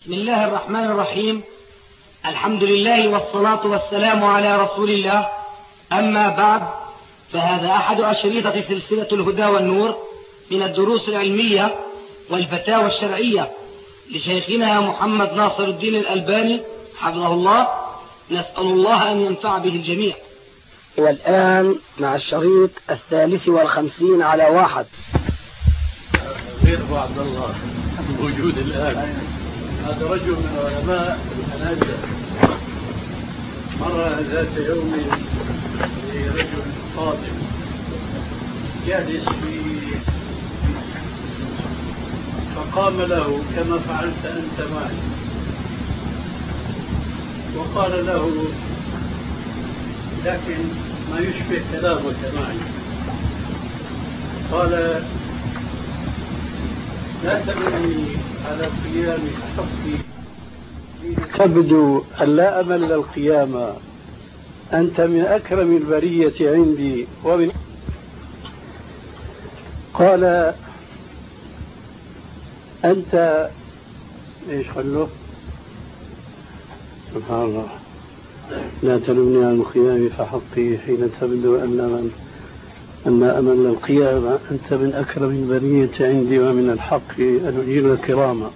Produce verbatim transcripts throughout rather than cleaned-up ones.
بسم الله الرحمن الرحيم. الحمد لله والصلاة والسلام على رسول الله. أما بعد، فهذا أحد أشريطة سلسلة الهدى والنور من الدروس العلمية والفتاوى الشرعية لشيخنا محمد ناصر الدين الألباني حفظه الله. نسأل الله أن ينفع به الجميع. والآن مع الشريط الثالث والخمسين على واحد. غير أبو عبد الله موجود الآن. هذا رجل من علماء الحنابلة. مر ذات يوم لرجل صادق جالس في فقام له كما فعلت أنت معي، وقال له لكن ما يشبه كلامك معي. قال لا تمني على قيام حقي، تبدو أن لا أمل القيامة، أنت من أكرم البرية عندي ومن. قال أنت إيش قال سبحان الله، لا تلمني على القيام فحقي حين تبدو أن من أن أمل القيامة، أنت من أكرم البرية عندي ومن الحق أن أجير الكرامة.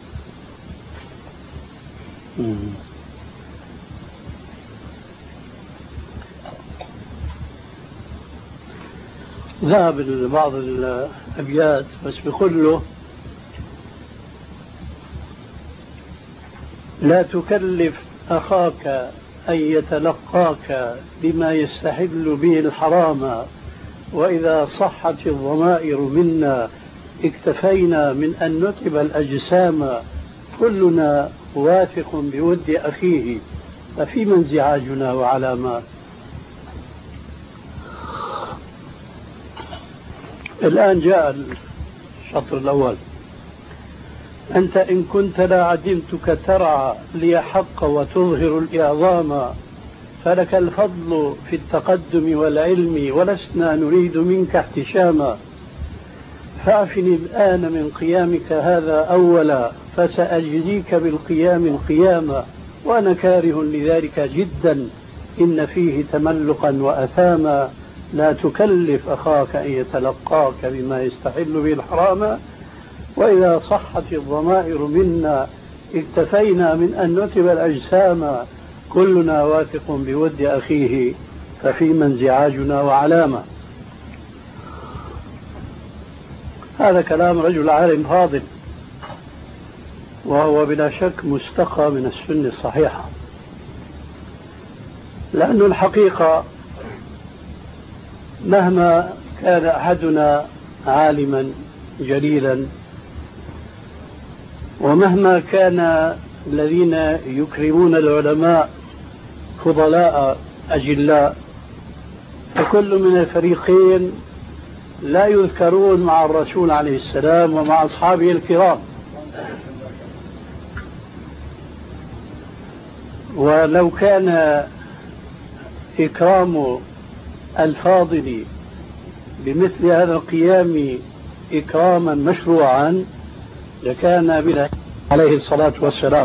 ذهب بعض الأبيات بس بيقول له لا تكلف أخاك أن يتلقاك بما يستحل به الحرام، وإذا صحت الضمائر منا اكتفينا من أن نتعب الأجسام، كلنا واثق بود أخيه ففيما انزعاجنا وعلامات. الآن جاء الشطر الأول. أنت إن كنت لا عدمتك ترعى لي حق وتظهر الإعظام، فلك الفضل في التقدم والعلم ولسنا نريد منك احتشاما، فاعفني الآن من قيامك هذا أولا، فسأجزيك بالقيام القياما، وأنا كاره لذلك جدا إن فيه تملقا وأثاما، لا تكلف أخاك أن يتلقاك بما يستحل به الحرام، وإذا صحت الضمائر منا اكتفينا من أن نتب الأجسام، كلنا واثق بود أخيه ففيما انزعاجنا وعلامة. هذا كلام رجل عالم فاضل، وهو بلا شك مستقى من السنة الصحيحة، لأن الحقيقة مهما كان أحدنا عالما جليلا، ومهما كان الذين يكرمون العلماء فضلاء أجلاء، فكل من الفريقين لا يذكرون مع الرسول عليه السلام ومع أصحابه الكرام. ولو كان إكرام الفاضل بمثل هذا القيام إكراما مشروعا لكان بلا عليه الصلاة والسلام.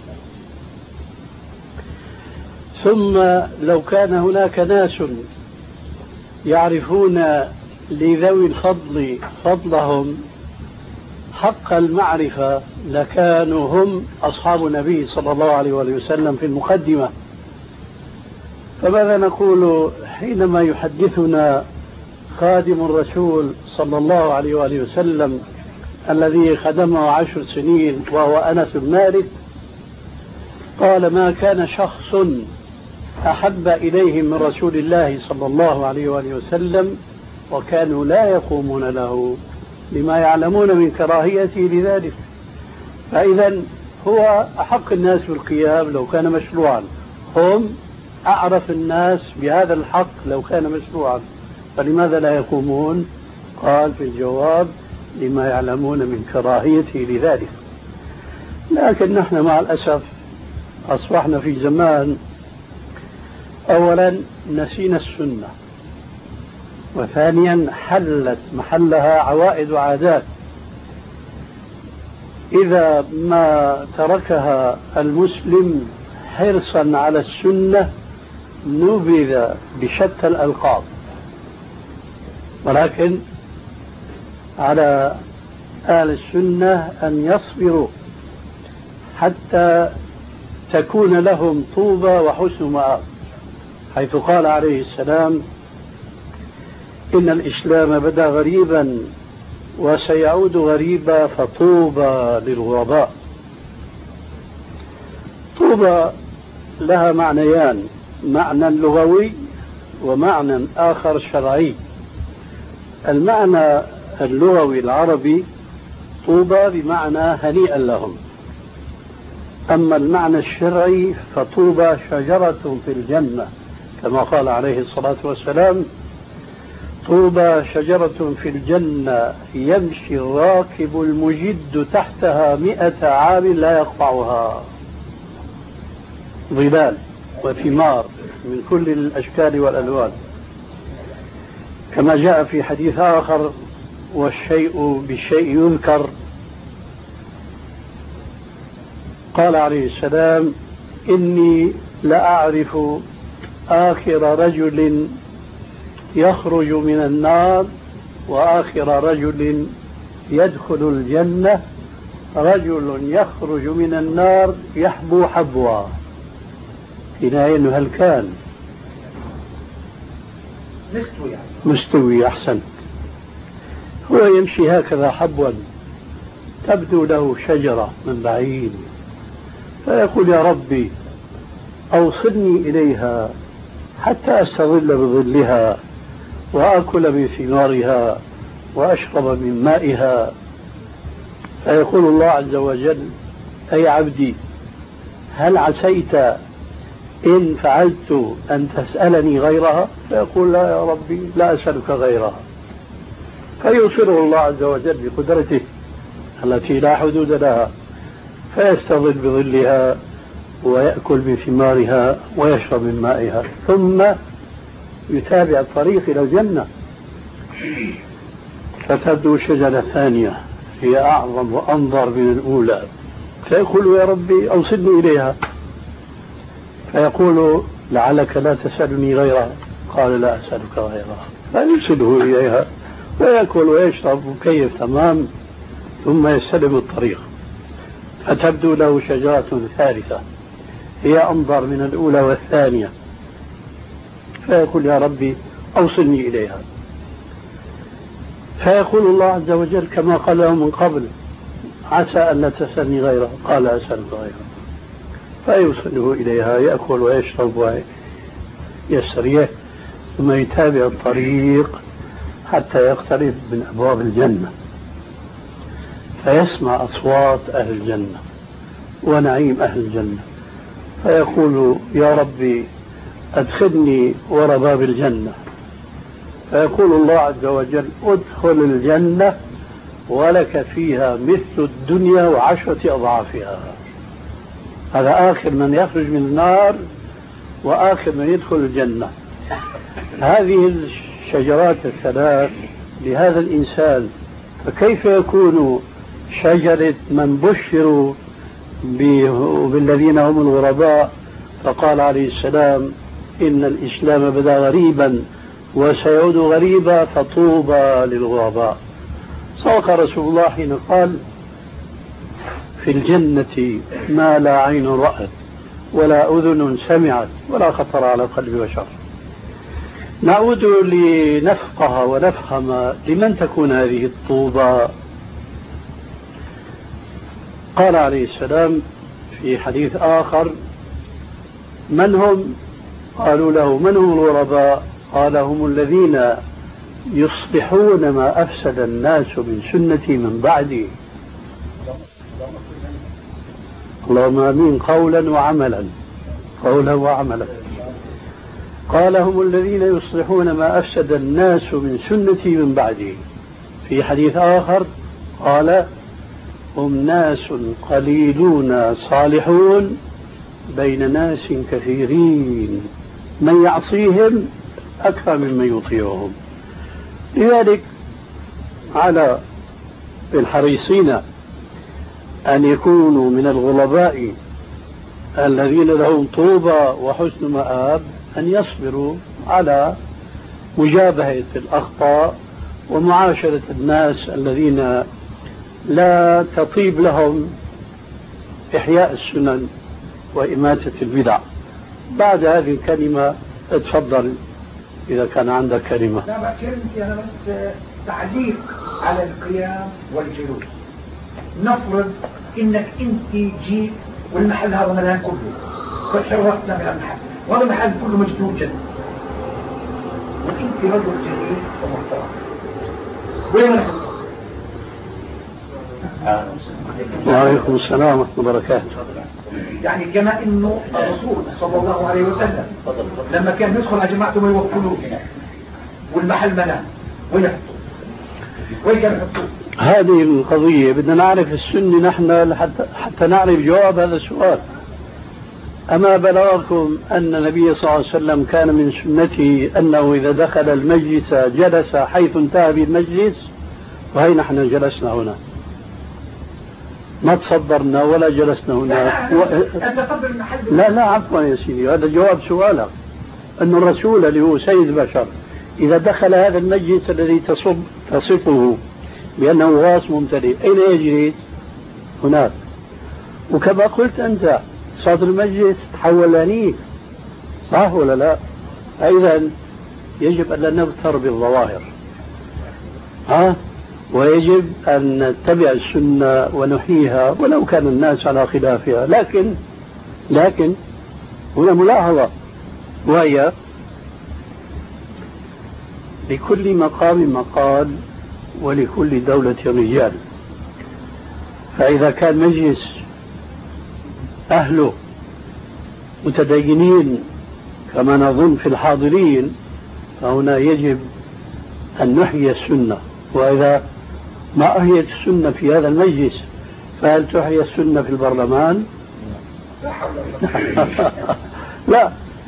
ثم لو كان هناك ناس يعرفون لذوي الفضل فضلهم حق المعرفة لكانوا هم أصحاب النبي صلى الله عليه وسلم في المقدمة. فماذا نقول حينما يحدثنا خادم الرسول صلى الله عليه وسلم الذي خدمه عشر سنين وهو أنس بن مالك، قال ما كان شخص أحب إليهم من رسول الله صلى الله عليه وسلم وكانوا لا يقومون له لما يعلمون من كراهيته لذلك. فإذا هو أحق الناس بالقيام لو كان مشروعا، هم أعرف الناس بهذا الحق لو كان مشروعا، فلماذا لا يقومون؟ قال في الجواب لما يعلمون من كراهيته لذلك. لكن نحن مع الأسف أصبحنا في زمان أولا نسينا السنة، وثانيا حلت محلها عوائد وعادات. إذا ما تركها المسلم حرصا على السنة نبذ بشتى الألقاب، ولكن على أهل السنة أن يصبروا حتى تكون لهم طوبى وحسن مآب، حيث قال عليه السلام: إن الإسلام بدأ غريبا وسيعود غريبا فطوبى للغرباء. طوبى لها معنيان: معنى لغوي ومعنى آخر شرعي. المعنى اللغوي العربي طوبى بمعنى هنيئا لهم، أما المعنى الشرعي فطوبى شجرة في الجنة، كما قال عليه الصلاة والسلام: طوبى شجرة في الجنة يمشي الراكب المجد تحتها مئة عام لا يقطعها، ظلال وثمار من كل الأشكال والألوان، كما جاء في حديث آخر: والشيء بالشيء ينكر. قال عليه السلام: إني لأعرف آخر رجل يخرج من النار وآخر رجل يدخل الجنة رجل يخرج من النار يحبو حبوا. إنه هل كان مستوي يعني. مستوي أحسن. هو يمشي هكذا حبوا، تبدو له شجرة من بعيد، فيقول: يا ربي أوصلني إليها حتى أستظل بظلها وأكل من ثمارها وأشرب من مائها. فيقول الله عز وجل: أي عبدي هل عسيت إن فعلت أن تسألني غيرها؟ فيقول: لا يا ربي لا أسألك غيرها. فيوصله الله عز وجل بقدرته التي لا حدود لها، فيستظل بظلها ويأكل من ثمارها ويشرب من مائها، ثم يتابع الطريق إلى الجنة. فتبدو شجرة ثانية هي أعظم وأنظر من الأولى، فيقول: يا ربي أوصلني إليها. فيقول: لعلك لا تسألني غيرها. قال: لا أسألك غيرها. فيوصله إليها ويأكل ويشرب مكيف تمام، ثم يستلم الطريق. فتبدو له شجرة ثالثة هي أنظر من الأولى والثانية، فيقول: يا ربي أوصلني إليها. فيقول الله عز وجل كما قال له من قبل: عسى أن لا تسألني غيرها. قال: أسألك غيرها. فيوصله إليها، يأكل ويشرب ويستريح، ثم يتابع الطريق حتى يقترب من أبواب الجنة، فيسمع أصوات أهل الجنة ونعيم أهل الجنة، فيقول: يا ربي أدخلني وراء باب الجنة. فيقول الله عز وجل: ادخل الجنة ولك فيها مثل الدنيا وعشرة أضعافها. هذا آخر من يخرج من النار وآخر من يدخل الجنة. هذه الشجرات الثلاث لهذا الإنسان، فكيف يكون شجرة من بشروا بالذين هم الغرباء؟ فقال عليه السلام: إن الإسلام بدأ غريبا وسيعود غريبا فطوبى للغرباء. صدق رسول الله حين قال: في الجنة ما لا عين رأت ولا أذن سمعت ولا خطر على قلب بشر. نعود لنفقه ونفهم لمن تكون هذه الطوبى. قال عليه السلام في حديث آخر: من هم؟ قالوا له: من هم الغرباء؟ قال: هم الذين يصلحون ما أفسد الناس من سنتي من بعدي. اللهم آمين. قولا وعملا، قولا وعملا. قال: هم الذين يصلحون ما أفسد الناس من سنتي من بعدي. في حديث آخر قال: هم ناس قليلون صالحون بين ناس كثيرين من يعصيهم أكثر ممن يطيعهم. لذلك على الحريصين أن يكونوا من الغرباء الذين لهم طوبى وحسن مآب أن يصبروا على مجابهة الأخطاء ومعاشرة الناس الذين لا تطيب لهم إحياء السنن وإماتة البدع. بعد هذه الكلمة اتفضل إذا كان عندك كلمة. لا بعد كلمتي أنا بس تعليق على القيام والجلوس. نفرض إنك أنت جيت والمحل هذا مليان كله فشرفتنا بهالمحل وهذا المحل كله مجدود جدا وأنت رجل جليل ومحترم وين نحن؟ وعليكم السلام ورحمة الله وبركاته. يعني كما انه الرسول صلى الله عليه وسلم لما كان يدخل على جماعته ويوكلوه والمحل منام وين يحطوه؟ وين كانوا يحطوه؟ هذه القضية بدنا نعرف السنة نحن حتى, حتى نعرف جواب هذا السؤال. أما بلغكم أن النبي صلى الله عليه وسلم كان من سنته أنه إذا دخل المجلس جلس حيث انتهى بالمجلس، وهي نحن جلسنا هنا ما تصدرنا ولا جلسنا هنا. لا, و... لا لا عفوا يا سيدي، هذا جواب سؤالك. أن الرسول اللي هو سيد البشر إذا دخل هذا المجلس الذي تصب تصفه بأنه غاص ممتلئ أين يجلس؟ هناك. وكما قلت أنت صدر المجلس تحول لنيك، صح ولا لا؟ أيضا يجب أن لا نغتر بالظواهر، ها؟ ويجب أن نتبع السنة ونحييها ولو كان الناس على خلافها. لكن لكن هنا ملاحظة، وهي لكل مقام مقال ولكل دولة رجال. فإذا كان مجلس أهله متدينين كما نظن في الحاضرين فهنا يجب أن نحيي السنة. وإذا ما أحيت السنة في هذا المجلس فهل تحيي السنة في البرلمان؟ لا.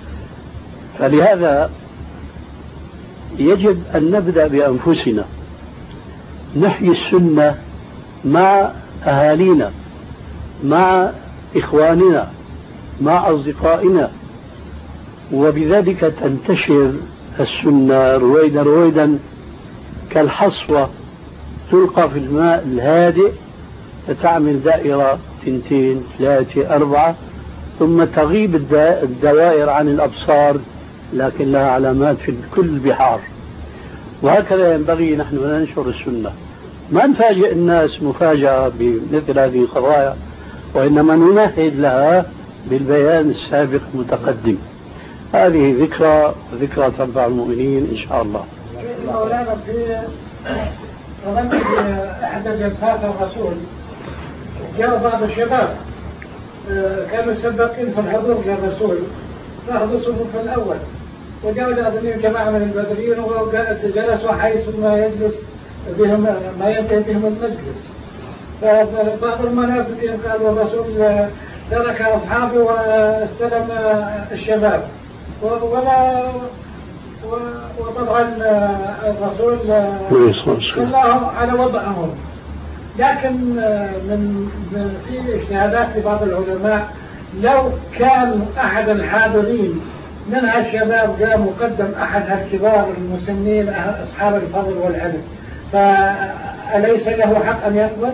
فلهذا يجب أن نبدأ بأنفسنا، نحيي السنة مع أهالينا، مع إخواننا، مع أصدقائنا، وبذلك تنتشر السنة رويدا رويدا كالحصوة تلقى في الماء الهادئ فتعمل دائرة تنتين ثلاثة أربعة ثم تغيب الدوائر عن الأبصار لكن لها علامات في كل البحار. وهكذا ينبغي نحن ننشر السنة، ما نفاجئ الناس مفاجأة بمثل هذه القضايا، وإنما نمهد لها بالبيان السابق المتقدم. هذه ذكرى ذكرى تنفع المؤمنين إن شاء الله. مولانا في رمز أحد جلسات الرسول جاء بعض الشباب كانوا سباقين في الحضور للرسول فأخذوا صفوف الأول، وجاءوا لأظنين جماعة من البدريين وجلسوا حيث ما يجلس بهم ما ينتهي بهم المجلس. فبعض المنافقين قالوا الرسول ترك أصحابه واستلم الشباب، ولا وطبعا الرسول خلاهم على وضعهم. لكن من في اجتهادات لبعض العلماء لو كان أحد الحاضرين من الشباب جاء مقدم أحد الكبار المسنين أصحاب الفضل والعلم فأليس له حق أن يقبل؟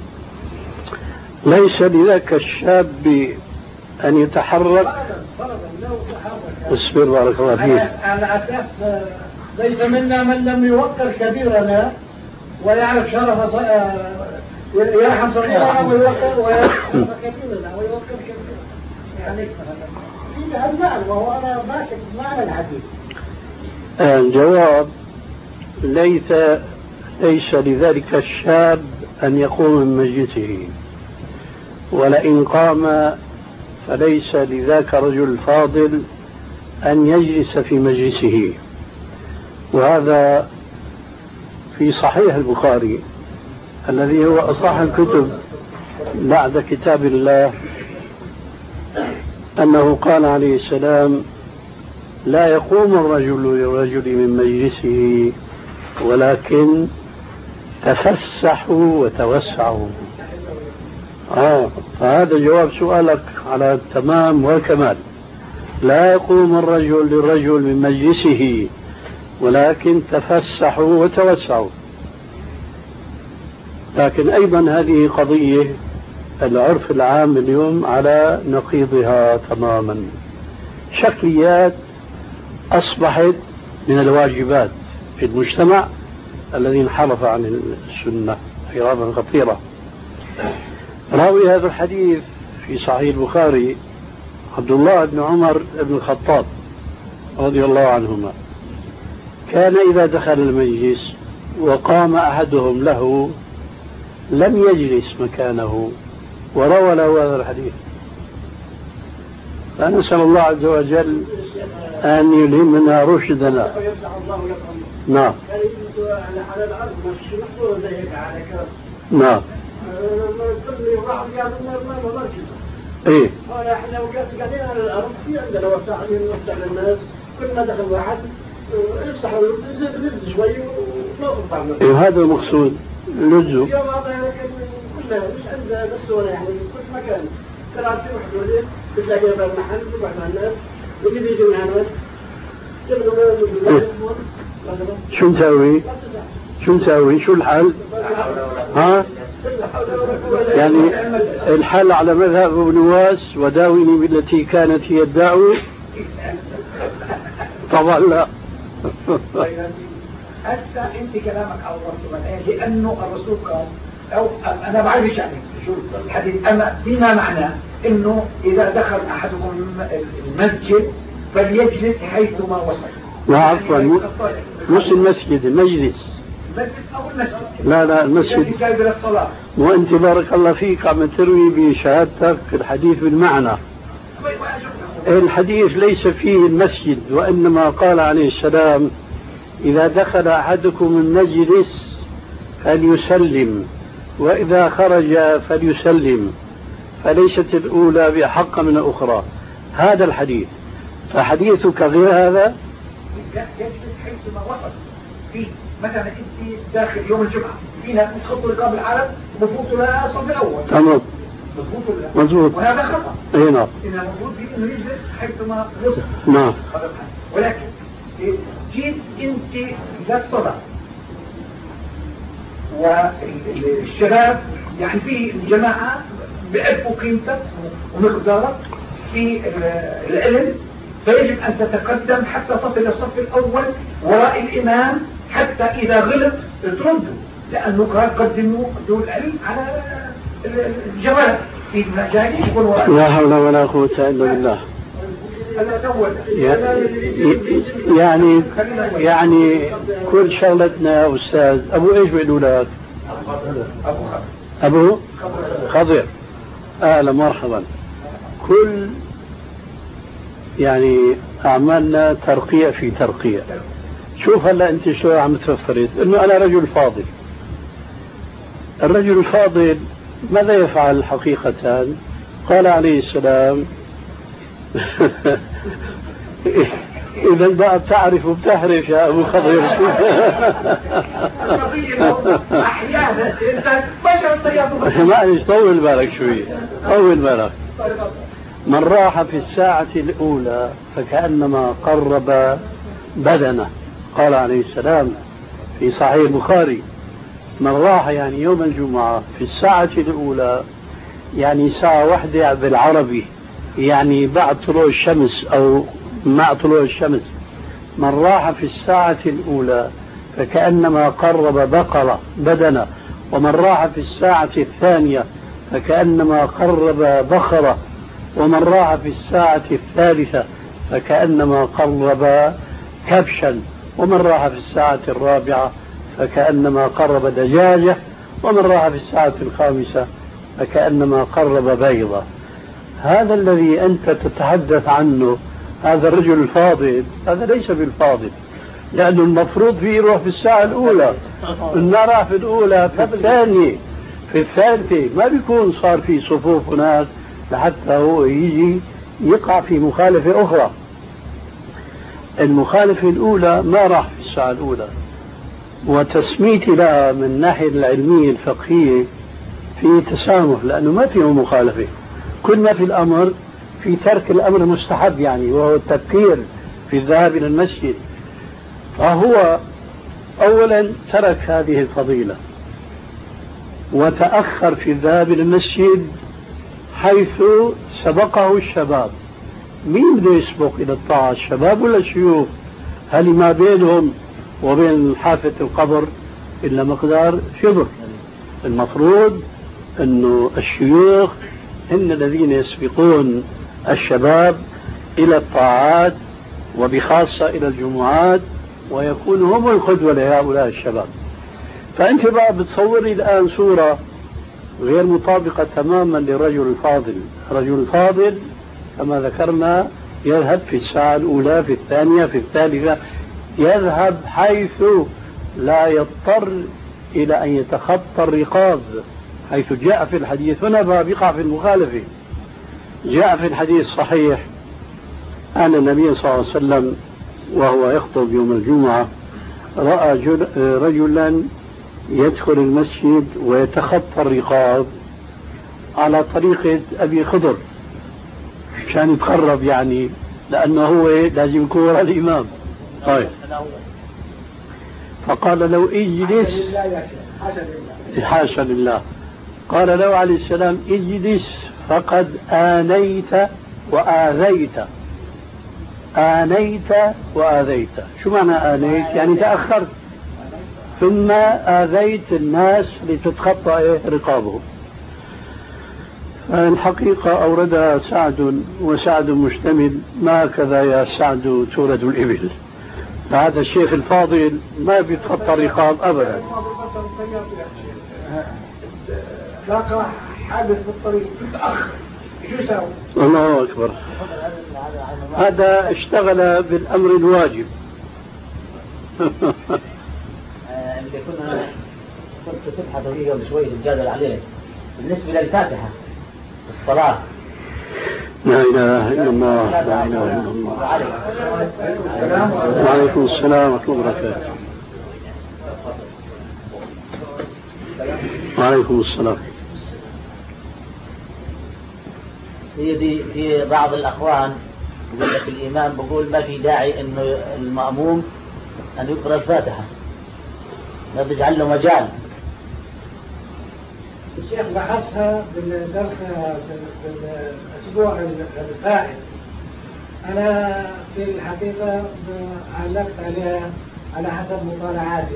ليس لذاك الشاب أن يتحرك. اصبر بارك الله فيك. على أساس ليس منا من لم يوقر كبيرنا ويعرف شرف يرحم صغيرنا ويوقر ويرحم كبيرنا ويوقر كبيرنا. يعني في هالمعنى وهو أنا ماسك معنى الحديث. الجواب ليس ليس لذلك الشاب أن يقوم من مجلسه، ولئن قام فليس لذاك الرجل الفاضل أن يجلس في مجلسه. وهذا في صحيح البخاري الذي هو أصح الكتب بعد كتاب الله أنه قال عليه السلام: لا يقوم الرجل للرجل من مجلسه ولكن تفسحوا وتوسعوا. آه فهذا جواب سؤالك على التمام والكمال. لا يقوم الرجل للرجل من مجلسه ولكن تفسحوا وتوسعوا. لكن أيضا هذه قضية العرف العام اليوم على نقيضها تماما. شكليات أصبحت من الواجبات في المجتمع الذي انحرف عن السنة انحرافا خطيرا. راوي هذا الحديث في صحيح البخاري عبد الله بن عمر بن الخطاب رضي الله عنهما، كان إذا دخل المجلس وقام أحدهم له لم يجلس مكانه وروى له هذا الحديث. فنسأل الله عز وجل أن يلهمنا رشدنا. نعم نعم ايه احنا قاعدين على الارض في عندنا وسع نوسع للناس، كل ما دخل واحد يفتحوا لز شوي ونوقف. ايه هذا المقصود لزوا. اليوم هذا كلها مش عندنا بس ولا يعني كل مكان تلعب في وحده بتلاقي باب محل تروح مع الناس واللي بيجي مع الناس شو نسوي؟ شو نسوي؟ شو الحل؟ ها؟ يعني الحل على مذهب ابن واس وداوني بالتي كانت هي الداء؟ طبعا لا. هسه انت كلامك على الرسول لانه الرسول قال او انا بعرف يعني شو الحديث اما بما معناه انه اذا دخل احدكم المسجد فليجلس حيثما وصل. عفوا مش المسجد المجلس. المسجد او المسجد. لا لا المسجد. وانت بارك الله فيك عم تروي بشهادتك الحديث بالمعنى. الحديث ليس فيه المسجد وانما قال عليه السلام اذا دخل احدكم المجلس فليسلم واذا خرج فليسلم فليست الاولى باحق من الاخرى. هذا الحديث. فحديثك غير هذا. يجلس حيثما وصل في مثلا انت داخل يوم الجمعه في ناس بتخطوا رقاب العالم وبفوتوا لها الصف الاول. تمام مضبوط ولا مضبوط. وهذا خطا. اي نعم. ان المفروض فيه انه يجلس حيثما وصل. نعم. ولكن جيت انت للصلاه والشباب يعني في الجماعه بيعرفوا قيمتك ومقدارك في العلم، فيجب أن تتقدم حتى تصل الصف الأول وراء الإمام حتى إذا غلط ترده، لأنه قال قدموا ذو العلم على الجواب في المجال يكون وراء. لا حول ولا قوة إلا بالله. يعني يعني كل شغلتنا يا أستاذ أبو إيش بيقولوا لك؟ أبو خضر. أهلا مرحبا. كل يعني أعمالنا ترقية في ترقية. شوف هلا أنت شو عم تفرد إنه أنا رجل فاضل. الرجل الفاضل ماذا يفعل حقيقة؟ قال عليه السلام إذا بقى بتعرف وبتحرف يا أبو خضر. أحيانا أنت بشر معلش طول بالك شوي طول بالك. من راح في الساعة الأولى فكأنما قرب بدنه. قال عليه السلام في صحيح البخاري من راح يعني يوم الجمعة في الساعة الأولى يعني ساعة واحدة بالعربي يعني بعد طلوع الشمس أو مع طلوع الشمس. من راح في الساعة الأولى فكأنما قرب بقرة بدنه، ومن راح في الساعة الثانية فكأنما قرب بقرة، ومن راح في الساعة الثالثة فكأنما قرب كبشا، ومن راح في الساعة الرابعة فكأنما قرب دجاجة، ومن راح في الساعة الخامسة فكأنما قرب بيضة. هذا الذي أنت تتحدث عنه هذا الرجل الفاضل هذا ليس بالفاضل، لأنه المفروض فيه يروح في الساعة الأولى، إن راح في الأولى في الثانية في الثالثة ما بيكون صار في صفوف ناس لحتى هو يجي يقع في مخالفة أخرى. المخالفة الأولى ما راح في الساعة الأولى، وتسميتي لها من الناحية العلمية الفقهية في في تسامح لأنه ما فيه مخالفة. كنا في الأمر في ترك الأمر المستحب يعني، وهو التبكير في الذهاب إلى المسجد. فهو أولا ترك هذه الفضيلة وتأخر في الذهاب إلى المسجد حيث سبقه الشباب. مين بده يسبق إلى الطاعة، الشباب ولا الشيوخ؟ هل ما بينهم وبين حافة القبر إلا مقدار شبر؟ المفروض أنه الشيوخ هم الذين يسبقون الشباب إلى الطاعات وبخاصة إلى الجمعات، ويكونوا هم القدوة لهؤلاء الشباب. فأنت بقى بتصوري الآن صورة غير مطابقة تماما للرجل الفاضل. الرجل الفاضل كما ذكرنا يذهب في الساعة الأولى، في الثانية، في الثالثة، يذهب حيث لا يضطر إلى أن يتخطى الرقاب، حيث جاء في الحديث. هنا بقع في المخالفة. جاء في الحديث الصحيح أن النبي صلى الله عليه وسلم وهو يخطب يوم الجمعة رأى رجلا يدخل المسجد ويتخطى الرقاب على طريقة أبي خضر كان يتقرب يعني، لأنه هو لازم يكون وراء الإمام. طيب فقال لو اجلس، حاشا لله، قال له عليه السلام اجلس فقد آنيت وآذيت. آنيت وآذيت، شو معنى آنيت؟ يعني تأخرت، ثم آذيت الناس لتتخطى رقابهم. الحقيقة أوردها سعد، وسعد مشتمل، ما كذا يا سعد تورد الإبل. فهذا الشيخ الفاضل ما بيتخطى الرقاب أبدا. لاقى حادث بالطريق تتأخر، شو يسوي؟ الله أكبر. هذا اشتغل بالأمر الواجب. اللي كنا كنت تبحث فيه قبل شوي الجدل عليه بالنسبة للفاتحة الصلاة. لا إله إلا الله، لا إله إلا الله. وعليكم السلام ورحمة الله وبركاته. وعليكم السلام. هي دي في بعض الأخوان يقول لك الإمام بقول ما في داعي إنه المأموم أن يقرأ الفاتحة، ما بيجعل له مجال. الشيخ بحثها بالدرس في الأسبوع الفائت. أنا في الحقيقة علقت عليها على حسب مطالعاتي.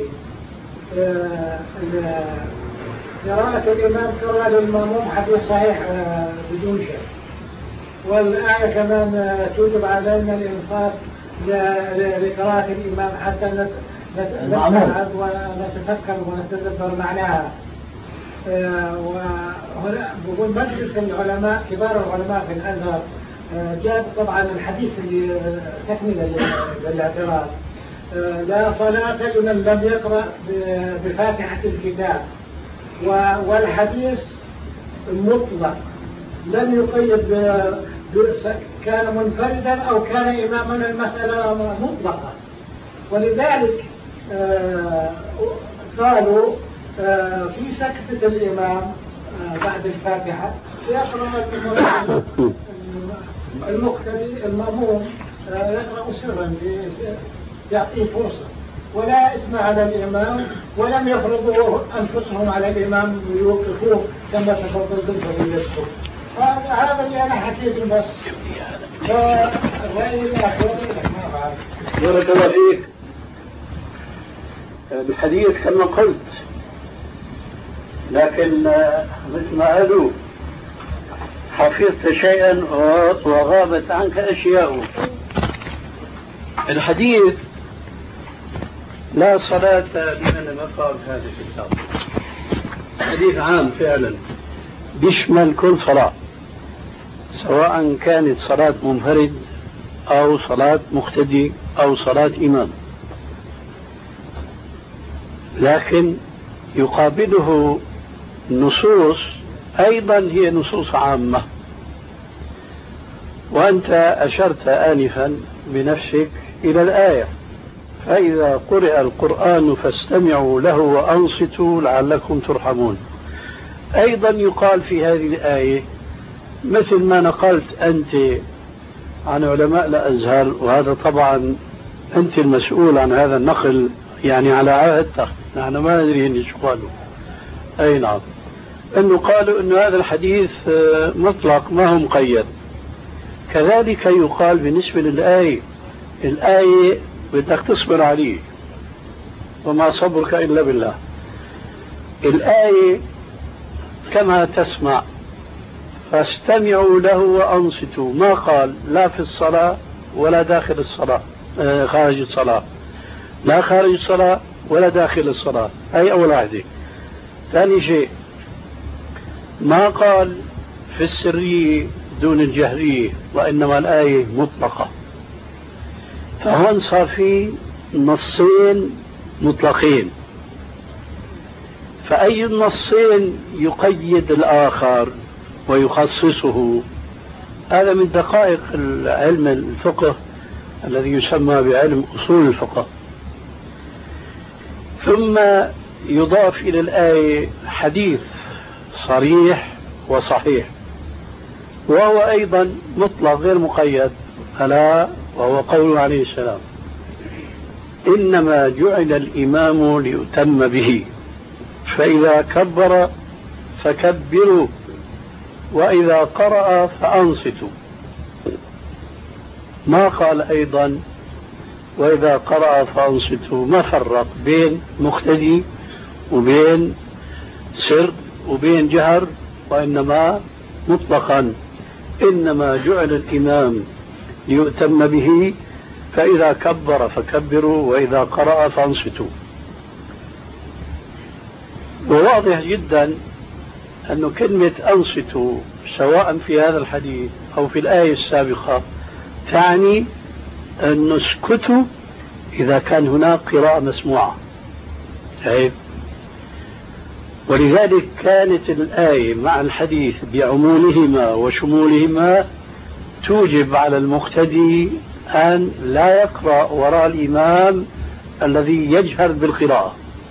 قراءة الإمام قراءة للمأموم حديث صحيح بدون شك، والآية كمان توجب علينا الإنصات لقراءة الإمام حتى نتعب ونتفكر ونتدبر معناها. وهنا بقول مجلس العلماء كبار العلماء في الأزهر جاب طبعا الحديث اللي تكمل للاعتراض: لا صلاة لمن لم يقرأ بفاتحة الكتاب. والحديث مطلق لم يقيد كان منفردا أو كان إماما، المسألة مطلقة. ولذلك قالوا في سكتة الإمام بعد الفاتحة يقرأ المقتدي المأموم يقرأ سرا يعطيه فرصة، ولا اسم على الإمام، ولم يفرضوا أنفسهم على الإمام ويوقفوه كما تفضلتم فضيلتكم. هذا اللي أنا حكيته بس. فالرأي الأخير بارك الله فيك. الحديث كما قلت، لكن مثل ما قالوا حفظت شيئا وغابت عنك أشياء. الحديث لا صلاة لمن لم يقرأ هذا الكتاب حديث عام فعلا بيشمل كل صلاة، سواء كانت صلاة منفرد أو صلاة مقتدي أو صلاة إمام، لكن يقابله نصوص أيضا هي نصوص عامة. وأنت أشرت آنفا بنفسك إلى الآية: فإذا قرئ القرآن فاستمعوا له وأنصتوا لعلكم ترحمون. أيضا يقال في هذه الآية مثل ما نقلت أنت عن علماء الأزهر، وهذا طبعا أنت المسؤول عن هذا النقل يعني على عهدتك، نحن ما ندري إن شو قالوا. أي نعم، أنه قالوا أن هذا الحديث مطلق ما هو مقيد. كذلك يقال بالنسبة للآية، الآية بدك تصبر عليه وما صبرك إلا بالله. الآية كما تسمع فاستمعوا له وأنصتوا، ما قال لا في الصلاة ولا داخل الصلاة، آه خارج الصلاة، لا خارج الصلاة ولا داخل الصلاة، هي أول واحدة. ثاني شيء ما قال في السرية دون الجهرية، وإنما الآية مطلقة. فهون صار في نصين مطلقين، فأي النصين يقيد الآخر ويخصصه؟ هذا من دقائق علم الفقه الذي يسمى بعلم أصول الفقه. ثم يضاف إلى الآية حديث صريح وصحيح، وهو أيضا مطلق غير مقيد، ألا وهو قوله عليه السلام: إنما جعل الإمام ليؤتم به، فإذا كبر فكبروا، وإذا قرأ فأنصتوا. ما قال أيضا وإذا قرأ فأنصتوا، ما فرق بين مقتدي وبين سر وبين جهر، وإنما مطلقا إنما جعل الإمام ليؤتم به، فإذا كبر فكبروا وإذا قرأ فأنصتوا. وواضح جدا أن كلمة أنصتوا سواء في هذا الحديث أو في الآية السابقة تعني أن نسكتوا إذا كان هناك قراءة مسموعة. طيب، ولذلك كانت الآية مع الحديث بعمومهما وشمولهما توجب على المقتدي أن لا يقرأ وراء الإمام الذي يجهر بالقراءة.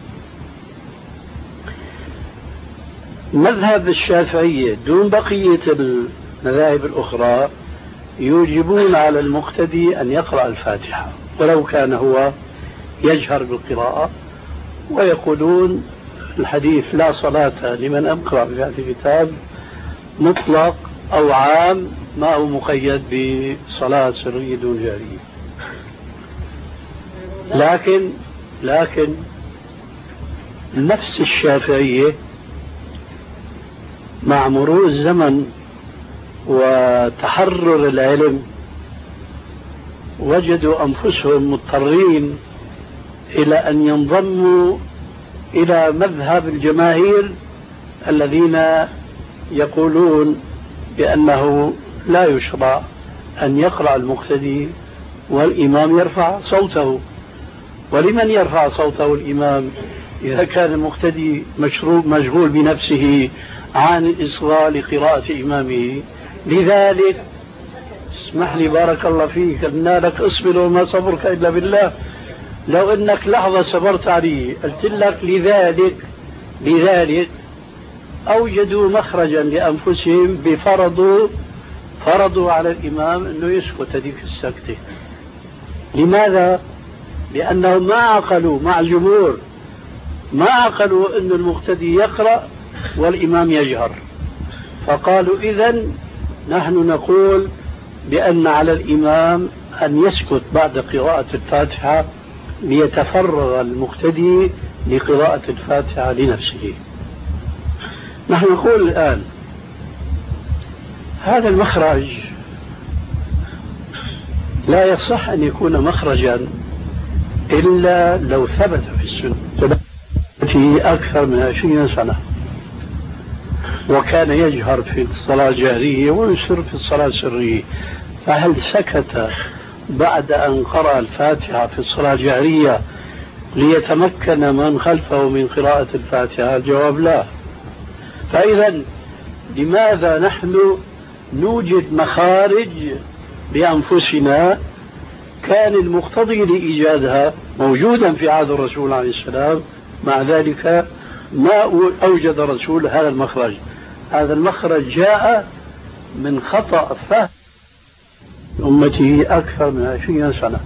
مذهب الشافعية دون بقية المذاهب الأخرى يوجبون على المقتدي أن يقرأ الفاتحة ولو كان هو يجهر بالقراءة، ويقولون الحديث لا صلاة لمن أقرأ بهذا الكتاب مطلق أو عام، ما هو مقيد بصلاة سرية دون جهرية. لكن لكن نفس الشافعية مع مرور الزمن وتحرر العلم وجدوا أنفسهم مضطرين إلى أن ينضموا إلى مذهب الجماهير الذين يقولون بأنه لا يشرع أن يقرأ المقتدي والإمام يرفع صوته. ولمن يرفع صوته الإمام إذا كان المقتدي مشغول بنفسه عن الإصغاء لقراءة إمامه؟ لذلك اسمح لي بارك الله فيك، قلنا لك اصبر وما صبرك إلا بالله، لو انك لحظة صبرت عليه قلت لك لذلك لذلك اوجدوا مخرجا لانفسهم بفرضوا فرضوا على الامام انه يسكت هذيك السكتة. لماذا؟ لانهم ما عقلوا مع الجمهور، ما عقلوا ان المقتدي يقرأ والامام يجهر، فقالوا اذن نحن نقول بان على الامام ان يسكت بعد قراءة الفاتحة ليتفرغ المقتدي لقراءة الفاتحة لنفسه. نحن نقول الآن هذا المخرج لا يصح أن يكون مخرجا إلا لو ثبت في السنة في أكثر من عشرين سنة، وكان يجهر في الصلاة الجهرية ويسر في الصلاة السرية، فهل سكت بعد أن قرأ الفاتحة في الصلاة الجهرية ليتمكن من خلفه من قراءة الفاتحة؟ الجواب لا. فإذا لماذا نحن نوجد مخارج بأنفسنا كان المقتضي لإيجادها موجودا في عهد الرسول عليه السلام، مع ذلك ما أوجد الرسول هذا المخرج. هذا المخرج جاء من خطأ فهم أمته أكثر من عشرين سنة،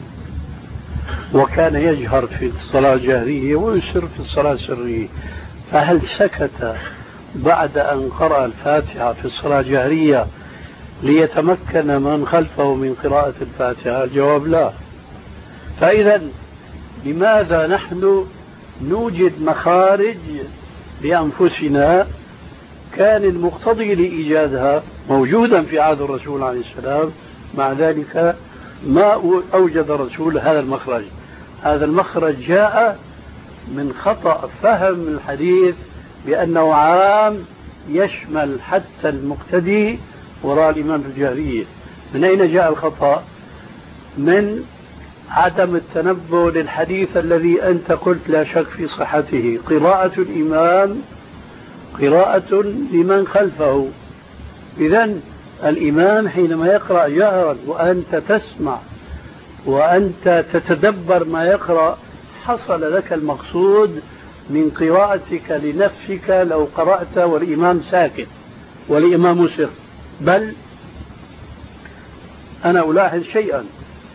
وكان يجهر في الصلاة الجهرية ويسر في الصلاة السرية. فهل سكت بعد أن قرأ الفاتحة في الصلاة الجهرية ليتمكن من خلفه من قراءة الفاتحة؟ الجواب لا. فإذا لماذا نحن نوجد مخارج لأنفسنا كان المقتضي لإيجادها موجودا في عهد الرسول عليه السلام، مع ذلك ما أوجد الرسول هذا المخرج؟ هذا المخرج جاء من خطأ فهم الحديث بأنه عام يشمل حتى المقتدي وراء الإمام في الجهرية. من أين جاء الخطأ؟ من عدم التنبؤ للحديث الذي أنت قلت لا شك في صحته. قراءة الإمام قراءة لمن خلفه. إذن الإمام حينما يقرأ جهرا وأنت تسمع وأنت تتدبر ما يقرأ، حصل لك المقصود من قراءتك لنفسك لو قرأت والإمام ساكت والإمام مسر. بل أنا ألاحظ شيئا،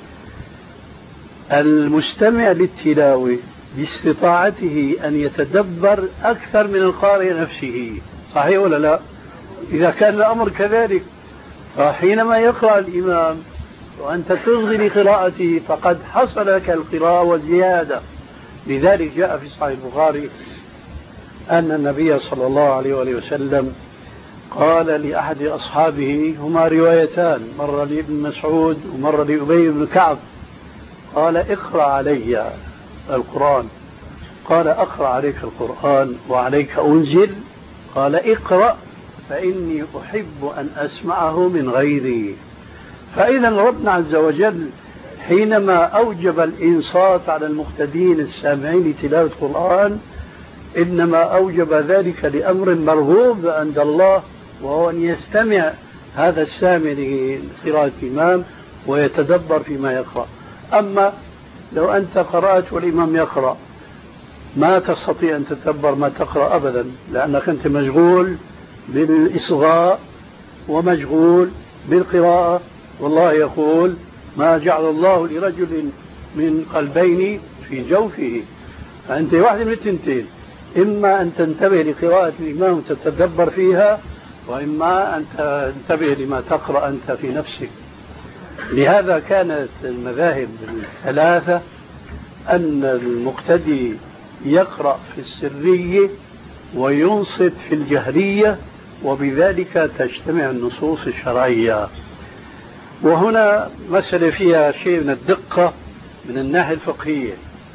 المستمع للتلاوة باستطاعته أن يتدبر أكثر من القارئ نفسه، صحيح ولا لا؟ إذا كان الأمر كذلك فحينما يقرأ الإمام وأنت تصغي لقراءته فقد حصل لك القراءة والزيادة. لذلك جاء في صحيح البخاري أن النبي صلى الله عليه وآله وسلم قال لأحد أصحابه، هما روايتان، مرة لابن مسعود ومرة لأبي بن كعب، قال اقرأ علي القرآن. قال أقرأ عليك القرآن وعليك أنزل؟ قال اقرأ فإني أحب أن أسمعه من غيري. فإذا ربنا عز وجل حينما أوجب الإنصات على المقتدين السامعين لتلاوة القرآن إنما أوجب ذلك لأمر مرغوب عند الله، وهو أن يستمع هذا السامع لقراءة الإمام ويتدبر فيما يقرأ. أما لو أنت قرأت والإمام يقرأ ما تستطيع أن تتدبر ما تقرأ أبدا، لأنك أنت مشغول بالإصغاء ومشغول بالقراءة. والله يقول ما جعل الله لرجل من قلبين في جوفه. فأنت واحد من التنتين، إما أن تنتبه لقراءة الإمام وتتدبر فيها، وإما أن تنتبه لما تقرأ أنت في نفسك. لهذا كانت المذاهب الثلاثة أن المقتدي يقرأ في السرية وينصت في الجهرية، وبذلك تجتمع النصوص الشرعية. وهنا مسألة فيها شيء من الدقة من الناحية الفقهية.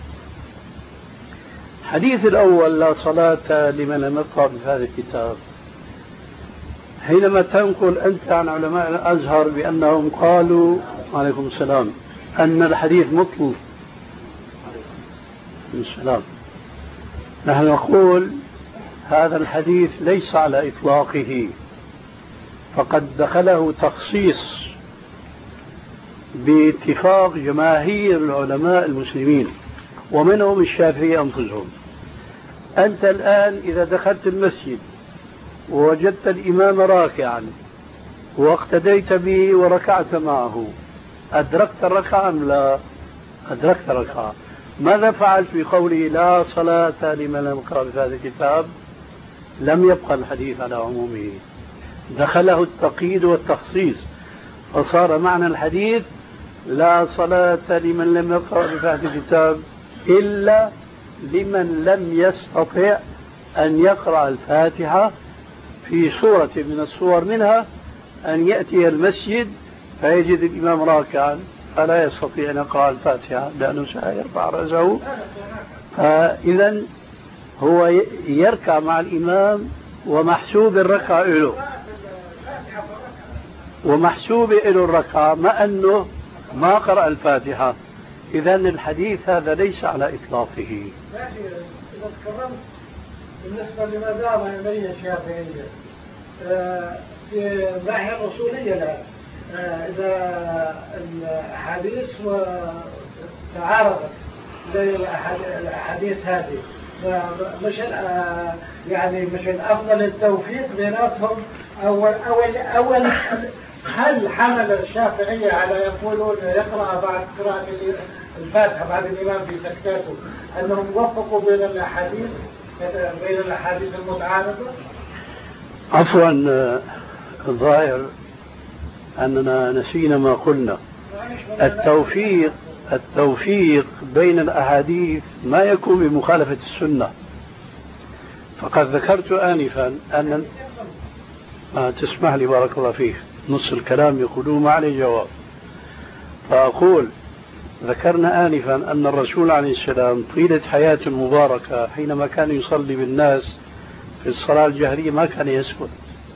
الحديث الأول لا صلاة لمن لم يقرأ بهذا الكتاب، حينما تنقل أنت عن علماء الأزهر بأنهم قالوا عليكم السلام أن الحديث مطلق السلام، نحن نقول هذا الحديث ليس على إطلاقه، فقد دخله تخصيص باتفاق جماهير العلماء المسلمين ومنهم الشافعية أنفسهم. أنت الآن إذا دخلت المسجد ووجدت الإمام راكعا واقتديت به وركعت معه، أدركت الركعة أم لا؟ أدركت الركعة. ماذا فعلت في قوله لا صلاة لمن لم يقرأ بهذا الكتاب؟ لم يبقى الحديث على عمومه، دخله التقييد والتخصيص، فصار معنى الحديث لا صلاة لمن لم يقرأ بهذا الكتاب إلا لمن لم يستطع أن يقرأ الفاتحة في صورة من الصور، منها أن يأتي المسجد فيجد الإمام راكعا فلا يستطيع أن يقرأ الفاتحة لأنه سيرفع رأسه، فإذا هو يركع مع الإمام ومحسوب الركعة له ومحسوب له الركعة مع أنه ما قرأ الفاتحة. إذا الحديث هذا ليس على إطلاقه. إذا تكرمت بالنسبة لما دام إليه الشافعية في الناحية الأصولية الآن، إذا الأحاديث تعارضت زي الأحاديث هذه مش يعني مش الأفضل التوفيق بيناتهم أول أول أول هل حمل الشافعية على يقولون يقرأ بعد قراءة الفاتحة بعد الإمام في سكتاته أنهم وفقوا بين الأحاديث بين الأحاديث المتعارضة؟ عفوا الظاهر أننا نسينا ما قلنا. التوفيق التوفيق بين الأحاديث ما يكون بمخالفة السنة. فقد ذكرت آنفا أن آه تسمح لي بارك الله فيك، نص الكلام يقولون ما عليه جواب. فأقول ذكرنا آنفا أن الرسول عليه السلام طيلة حياته المباركة حينما كان يصلي بالناس في الصلاة الجهرية ما كان يسكت.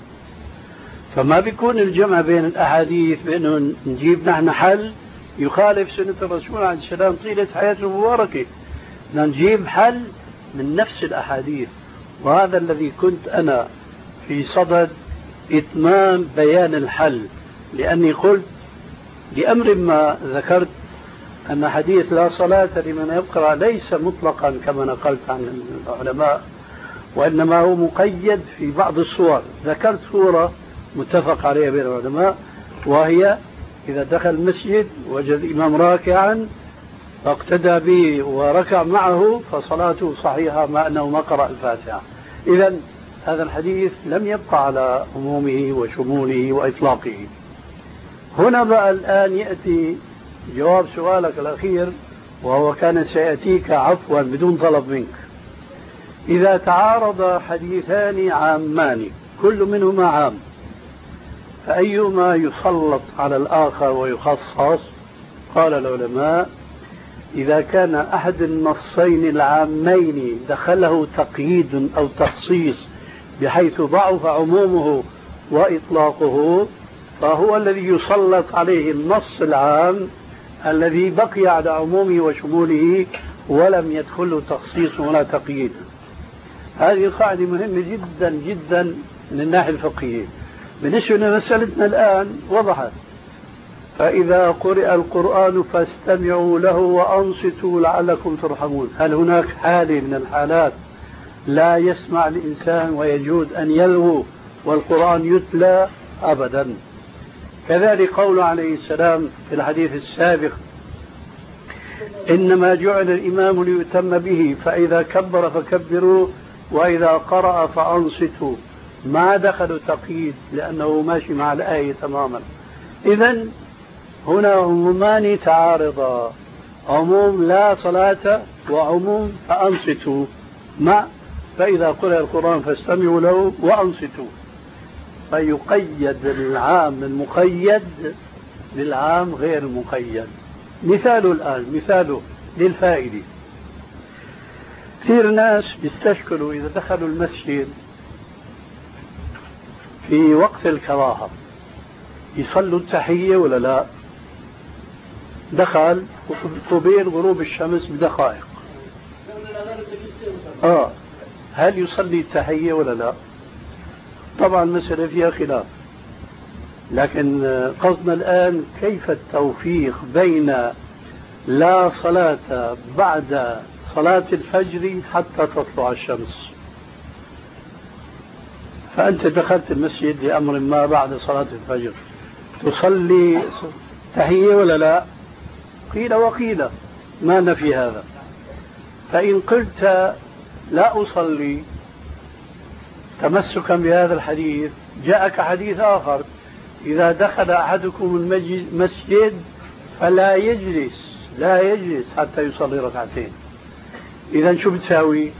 فما بيكون الجمع بين الأحاديث بأنه نجيب نحن حل يخالف سنة الرسول عليه السلام طيلة حياته المباركة، نجيب حل من نفس الأحاديث. وهذا الذي كنت أنا في صدد إتمام بيان الحل، لأني قلت لأمر ما ذكرت أن حديث لا صلاة لمن يقرأ ليس مطلقا كما نقلت عن العلماء، وإنما هو مقيد في بعض الصور. ذكرت صورة متفق عليها بين العلماء، وهي إذا دخل المسجد وجد الإمام راكعا فاقتدى به وركع معه فصلاته صحيحة مع أنه ما قرأ الفاتحة. إذن هذا الحديث لم يبقى على عمومه وشموله وإطلاقه. هنا بقى الآن يأتي جواب سؤالك الأخير، وهو كان سيأتيك عفوا بدون طلب منك. إذا تعارض حديثان عامان كل منهما عام، فأيما يسلط على الآخر ويخصص؟ قال العلماء إذا كان أحد النصين العامين دخله تقييد أو تخصيص بحيث ضعف عمومه وإطلاقه، فهو الذي يسلط عليه النص العام الذي بقي على عمومه وشموله ولم يدخله تخصيص ولا تقييد. هذه قاعدة مهمة جدا جدا من الناحية الفقهية. بالنسبة لمسألتنا الآن وضحت. فإذا قرئ القرآن فاستمعوا له وأنصتوا لعلكم ترحمون. هل هناك حالة من الحالات لا يسمع الإنسان ويجوز أن يلغو والقرآن يتلى؟ أبدا. كذلك قول عليه السلام في الحديث السابق إنما جعل الإمام ليؤتم به فإذا كبر فكبروا وإذا قرأ فأنصتوا، ما دخلوا تقييد لأنه ماشي مع الآية تماما. إذن هنا عمومان تعارضا، عموم لا صلاة وعموم فأنصتوا، مع فإذا قرأ القرآن فاستمعوا له وأنصتوا، فيقيد العام المقيد بالعام غير المقيد. مثاله الآن مثاله للفائدة، كثير ناس بيستشكلوا إذا دخلوا المسجد في وقت الكراهة يصلوا التحية ولا لا؟ دخل قبيل غروب الشمس بدقائق، آه هل يصلي التحية ولا لا؟ طبعا مسألة فيها خلاف، لكن قصدنا الآن كيف التوفيق بين لا صلاة بعد صلاة الفجر حتى تطلع الشمس. فأنت دخلت المسجد لأمر ما بعد صلاة الفجر، تصلي تحية ولا لا؟ قيل وقيل، ما نفي هذا. فإن قلت لا أصلي تمسكا بهذا الحديث، جاءك حديث آخر إذا دخل أحدكم المسجد فلا يجلس لا يجلس حتى يصلي ركعتين. إذا شو بتساوي؟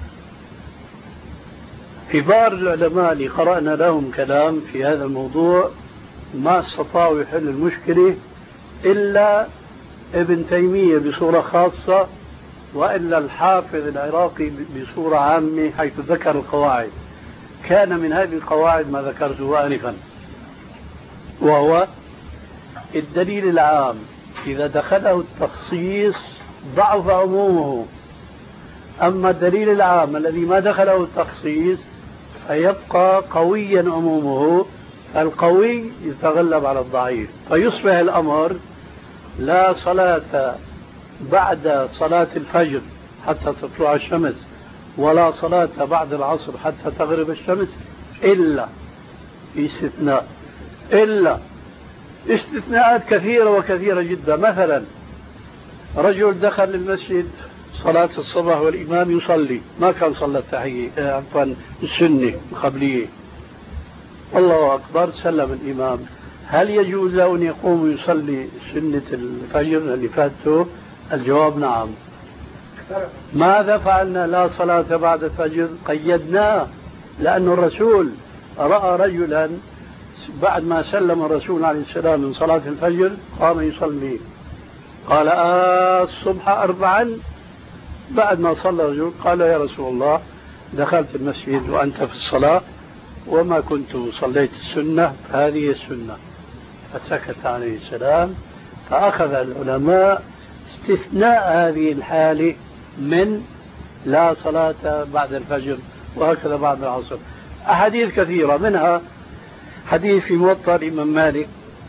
كبار العلماء اللي قرأنا لهم كلام في هذا الموضوع ما استطاعوا يحل المشكلة إلا ابن تيمية بصورة خاصة، وإلا الحافظ العراقي بصورة عامة حيث ذكر القواعد. كان من هذه القواعد ما ذكرته آنفا، وهو الدليل العام إذا دخله التخصيص ضعف عمومه، أما الدليل العام الذي ما دخله التخصيص فيبقى قويا عمومه، القوي يتغلب على الضعيف، فيصبح الأمر لا صلاة بعد صلاة الفجر حتى تطلع الشمس، ولا صلاة بعد العصر حتى تغرب الشمس إلا في استثناء، إلا استثناءات كثيرة وكثيرة جدا. مثلا رجل دخل المسجد صلاة الصباح والإمام يصلي، ما كان صلى التحية عفوا السنة القبلية، الله أكبر سلم الإمام، هل يجوز له أن يقوم ويصلي سنة الفجر اللي فاتته؟ الجواب نعم. ماذا فعلنا؟ لا صلاة بعد الفجر، قيدناه، لأن الرسول رأى رجلا بعد ما سلم الرسول عليه السلام من صلاة الفجر قام يصلي، قال آه الصبح أربعا. بعد ما صلى الرجل قال يا رسول الله دخلت المسجد وأنت في الصلاة وما كنت صليت السنة، فهذه السنة. فسكت عليه السلام. فأخذ العلماء استثناء هذه الحالة من لا صلاة بعد الفجر، وهكذا بعد العصر. أحاديث كثيرة، منها حديث في موطأ الإمام مالك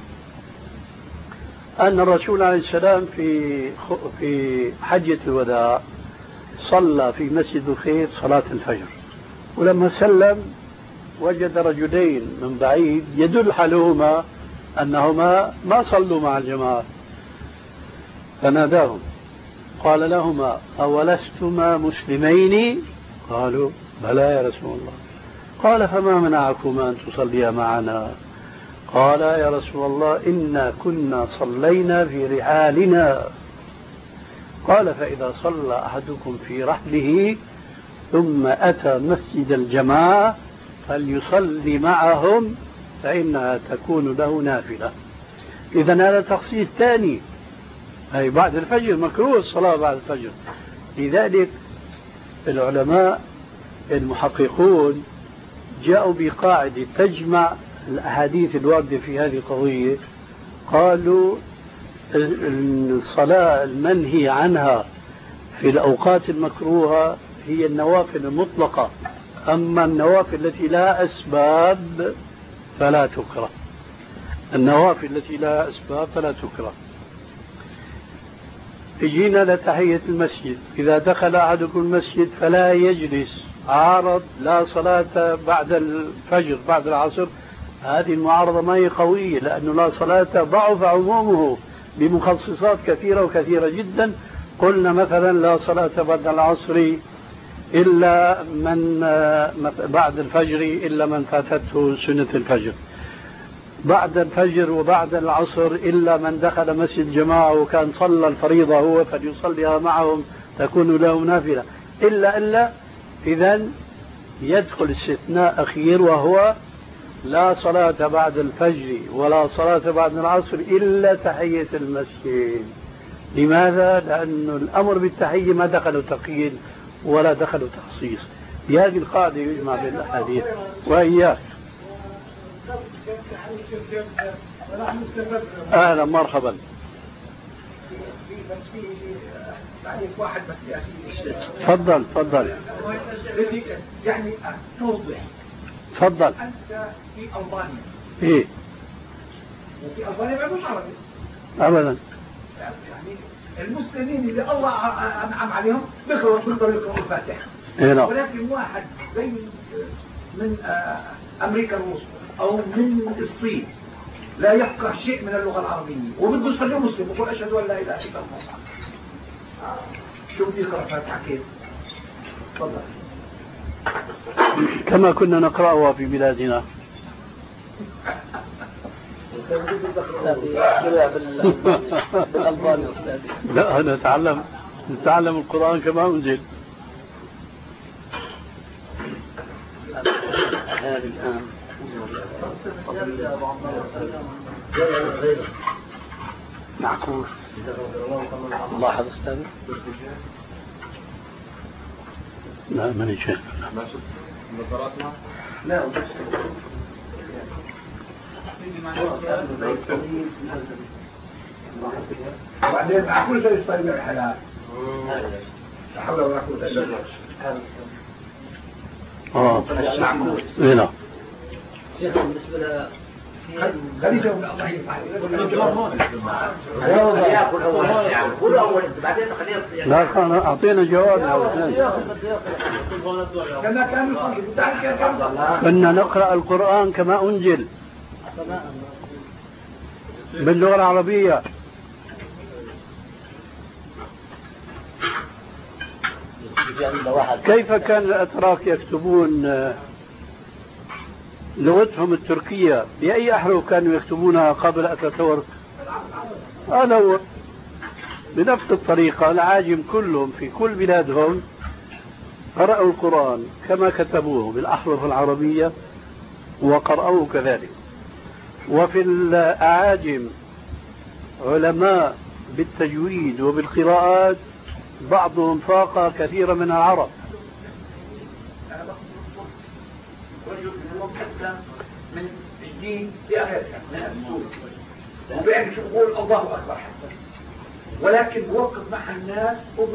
أن الرسول عليه السلام في في حجة الوداع صلى في مسجد الخير صلاة الفجر، ولما سلم وجد رجلين من بعيد يدل حالهما أنهما ما صلوا مع الجماعة، فناداهم قال لهما أولستما مسلمين؟ قالوا بلى يا رسول الله. قال فما منعكما أن تصليا معنا؟ قال يا رسول الله إنا كنا صلينا في رحالنا. قال فإذا صلى أحدكم في رحله ثم أتى مسجد الجماعة فليصلي معهم فإنها تكون له نافلة. إذن هذا تخصيص ثاني، أي بعد الفجر مكروه الصلاة بعد الفجر. لذلك العلماء المحققون جاءوا بقاعدة تجمع الأحاديث الواردة في هذه القضية. قالوا الصلاة المنهي عنها في الأوقات المكروهة هي النوافل المطلقة، أما النوافل التي لا أسباب فلا تكره. النوافل التي لا أسباب فلا تكره. اجينا لتحية المسجد، إذا دخل أحدكم المسجد فلا يجلس، عارض لا صلاة بعد الفجر بعد العصر، هذه المعارضة ما هي قوية، لأنه لا صلاة ضعف عمومه بمخصصات كثيرة وكثيرة جدا. قلنا مثلا لا صلاة بعد العصر إلا من بعد الفجر إلا من فاتته سنة الفجر، بعد الفجر وبعد العصر إلا من دخل مسجد جماعة وكان صلى الفريضة هو فليصليها معهم تكون له نافلة، إلا إلا إذن يدخل استثناء أخير وهو لا صلاة بعد الفجر ولا صلاة بعد العصر إلا تحية المسجد. لماذا؟ لأن الأمر بالتحية ما دخل تقييد ولا دخل تخصيص. بهذه القاعدة يجمع بين الأحاديث. وإياك أهلا مرحبا. تفضل تفضل يعني توضح. تفضل. أنت في ألبانيا. إيه. وفي ألبانيا ما يعرفوش عربي. أبدا. يعني المسلمين اللي الله أنعم عليهم بيقرأوا بيقرأوا الفاتحة. إيه. ولكن واحد زي من أمريكا الوسطى أو من الصين لا يفقه شيء من اللغة العربية وبده يصلي مسلم ويقول أشهد أن لا إله إلا الله، شو بدي يقرأ فاتحة كيف؟ تفضل. كما كنا نقرأها في بلادنا. لا نتعلم نتعلم القرآن كما أنزل. هذه الآن معكوس الله حفظ أستاذي. لا ماني شايف. لا وبعدين معقول شيء يصير من الحلال. لا حول ولا قوة إلا بالله. اه هنا شيخ بالنسبة خليجه الله ينفع لا كان أعطينا جواب. كما كان كنا نقرأ القرآن كما أنزل باللغة العربية. كيف كان الأتراك يكتبون لغتهم التركية؟ بأي أحرف كانوا يكتبونها قبل أتاتورك؟ هذا هو بنفس الطريقة. العاجم كلهم في كل بلادهم قرأوا القرآن كما كتبوه بالأحرف العربية وقرأوه كذلك. وفي الأعاجم علماء بالتجويد وبالقراءات بعضهم فاق كثيرا من العرب. رجل من الدين في أمريكا من السوري وبيعرف يقول الله أكبر حتى، ولكن بوقف مع الناس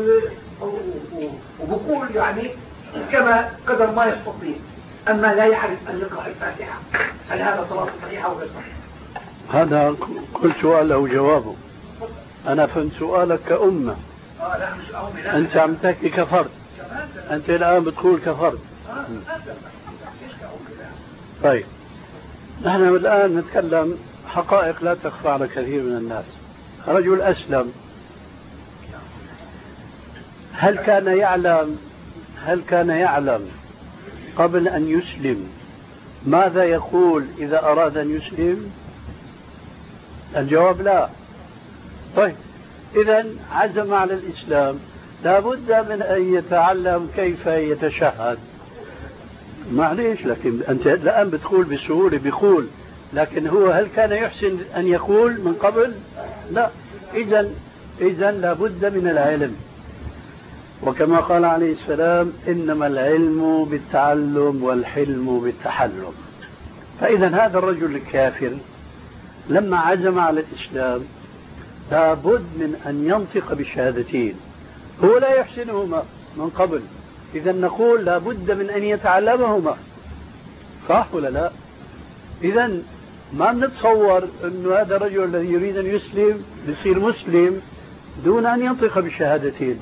وبقول يعني كما قدر ما يستطيع، أما لا يعرف أن يقرأ الفاتحة. هل هذا صلاة صحيحة ولا صحيحة؟ هذا كل سؤال له جوابه. أنا فهمت سؤالك كأمة. آه لا مش أمة، لا. أنت عم تحكي كفرد. أنت الآن بتقول كفرد. طيب نحن الآن نتكلم حقائق لا تخفى على كثير من الناس. رجل أسلم، هل كان يعلم هل كان يعلم قبل أن يسلم ماذا يقول إذا أراد أن يسلم؟ الجواب لا. طيب إذن عزم على الإسلام، لا بد من أن يتعلم كيف يتشهد. معليش، لكن أنت الآن بتقول بسهولة بيقول، لكن هو هل كان يحسن أن يقول من قبل؟ لا. إذن إذن لا بد من العلم، وكما قال عليه السلام إنما العلم بالتعلم والحلم بالتحلم. فإذا هذا الرجل الكافر لما عزم على الإسلام لا بد من أن ينطق بالشهادتين، هو لا يحسنهما من قبل، إذا نقول لا بد من أن يتعلمهما، صح ولا لا؟ إذا ما نتصور أن هذا الرجل الذي يريد أن يسلم يصير مسلم دون أن ينطق بالشهادتين.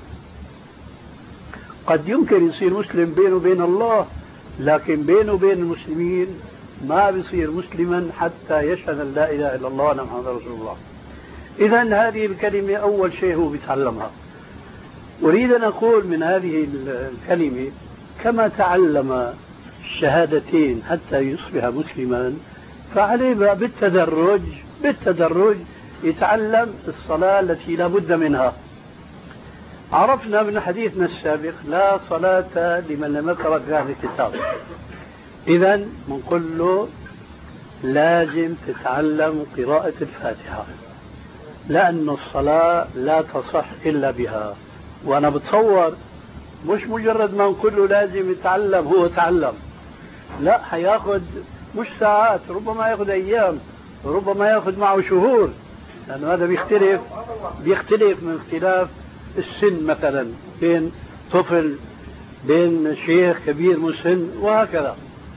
قد يمكن يصير مسلم بينه وبين الله، لكن بينه وبين المسلمين ما بيصير مسلما حتى يشهد أن لا إله إلا الله وأن محمدا رسول الله. إذا هذه الكلمة أول شيء هو بيتعلمها. أريد أن أقول من هذه الكلمة كما تعلم الشهادتين حتى يصبح مسلما، فعليه بالتدرج بالتدرج يتعلم الصلاة التي لا بد منها. عرفنا من حديثنا السابق لا صلاة لمن لم يقرأ بهذا الكتاب. إذن بنقول له لازم تتعلم قراءة الفاتحة، لأن الصلاة لا تصح إلا بها. وأنا بتصور مش مجرد ما نقول له لازم يتعلم هو تعلم، لا، حياخد مش ساعات، ربما ياخد أيام، ربما ياخد معه شهور، لأن هذا بيختلف بيختلف من اختلاف السن، مثلا بين طفل بين شيخ كبير مسن وهكذا.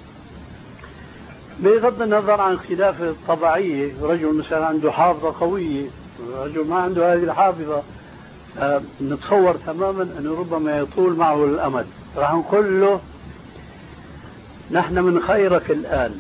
بغض النظر عن خلاف الطبيعية، رجل مثلا عنده حافظة قوية، رجل ما عنده هذه الحافظة، آه نتصور تماما أنه ربما يطول معه الأمد. راح نقول له نحن من خيرك الآن،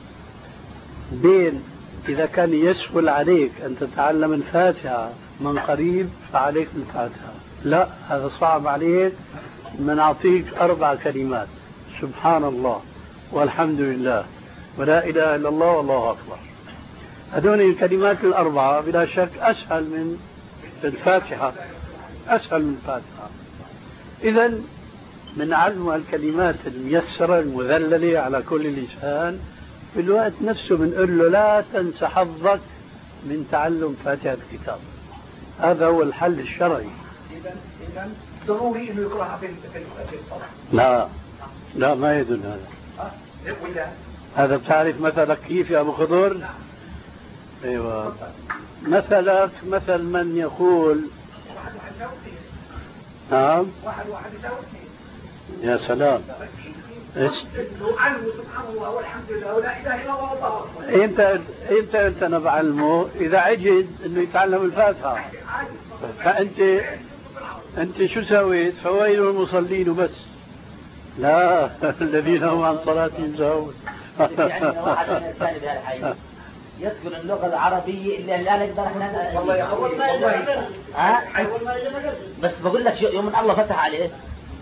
بين إذا كان يسهل عليك أن تتعلم الفاتحة من قريب فعليك بالفاتحة، لا هذا صعب عليك، بنعطيك أربع كلمات: سبحان الله والحمد لله ولا إله إلا الله والله أكبر. هذول الكلمات الأربعة بلا شك أسهل من الفاتحة، أسهل من الفاتحة. إذن من علم الكلمات الميسرة المذللة على كل لسان، في الوقت نفسه بنقول له لا تنسى حظك من تعلم فاتحة الكتاب. هذا هو الحل الشرعي. إذن إذن ضروري إنه يقرأها في الصلاة. لا لا ما يدل هذا. أه؟ هذا بتعرف مثلك كيف يا أبو خضر؟ نعم. أيوة. مثلك مثل من يقول واحد واحد يساوي اثنين. نعم. واحد واحد يساوي اثنين. يا سلام. ايش؟ علمه سبحان الله والحمد لله ولا اله الا الله والله اكبر. امتى امتى قلت انا بعلمه؟ اذا عجز انه يتعلم الفاتحه. فانت انت شو سويت؟ فويل المصلين وبس. لا الذين هم عن صلاتهم ساهون. يعني واحد من الثاني بهالحي يذكر اللغه العربيه اللي الان نقدر احنا والله اول ما ها اول ما اجى بس بقول لك يوم من الله فتح عليه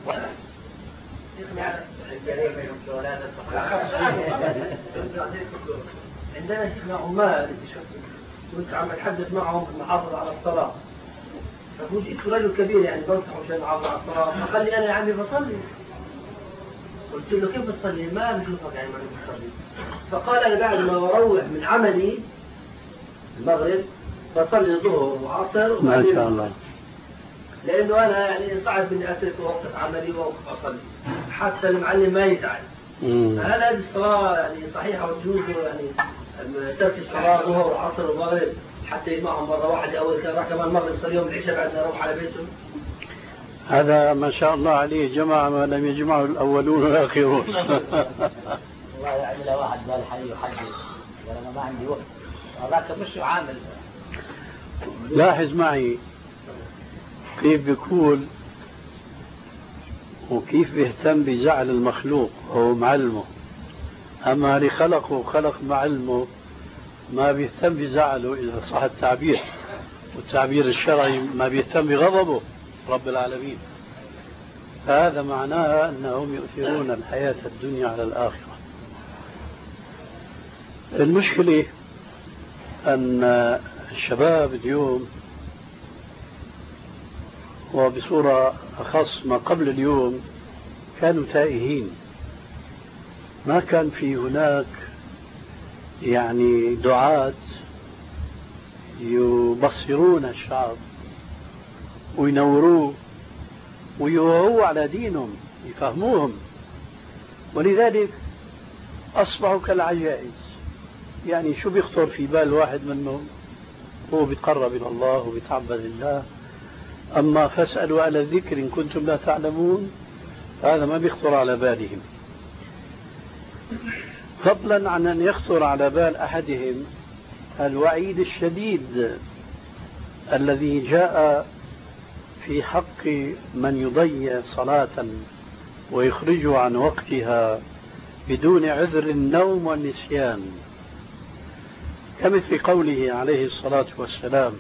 عندنا شيخنا عمال كنت عم اتحدث معهم المحافظ على الصلاه، فوجئت رجل كبير يعني بنصحه عشان يحافظ على الصلاه، فقال لي انا يا عمي بصلي. قلت له كيف بتصلي؟ ما بشوفك يعني ما بتصلي. فقال انا بعد ما بروح من عملي المغرب بصلي الظهر وعصر ما شاء الله. لانه انا يعني صعب اني اترك وقت عملي واوقف اصلي حتى المعلم ما يزعل. فهل هذه الصلاه يعني صحيحه وتجوز يعني ترك الصلاه ظهر وعصر ومغرب حتى يجمعهم مره واحده اول كان راح كمان المغرب صلي يوم العشاء بعد ما يروح على بيته؟ هذا ما شاء الله عليه جمع ما لم يجمعه الاولون والاخرون. والله يعني لو واحد بهالحي يحدث انا ما عندي وقت هذاك مش عامل. لاحظ معي كيف بيقول وكيف بيهتم بزعل المخلوق هو معلمه، أما اللي خلقه وخلق معلمه ما بيهتم بزعله إذا صح التعبير، والتعبير الشرعي ما بيهتم بغضبه رب العالمين. فهذا معناه أنهم يؤثرون الحياة الدنيا على الآخرة. المشكلة أن الشباب اليوم وبصورة أخص ما قبل اليوم كانوا تائهين، ما كان في هناك يعني دعاة يبصرون الشعب وينوروه ويوعوا على دينهم يفهموهم، ولذلك أصبحوا كالعجائز. يعني شو بيخطر في بال واحد منهم؟ هو بيتقرب إلى الله وبيتعبد الله، أما فاسألوا على الذكر إن كنتم لا تعلمون هذا ما بيخطر على بالهم، فضلا عن أن يخطر على بال أحدهم الوعيد الشديد الذي جاء في حق من يضيع صلاة ويخرجه عن وقتها بدون عذر النوم والنسيان، كمثل قوله عليه الصلاة والسلام: